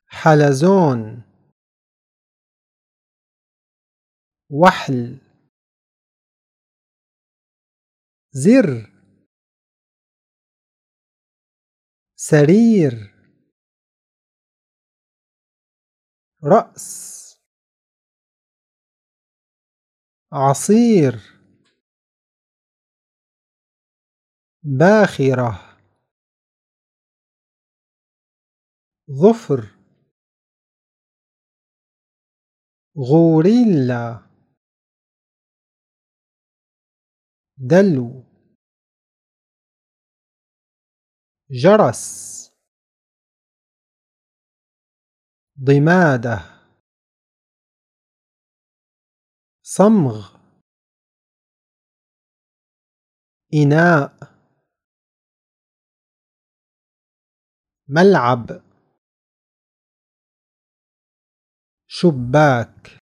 حلزون، وحل، زر، سرير، رأس، عصير، باخرة، ظفر، غوريلا، دلو، جرس، ضمادة، صمغ، إناء، ملعب، شباك.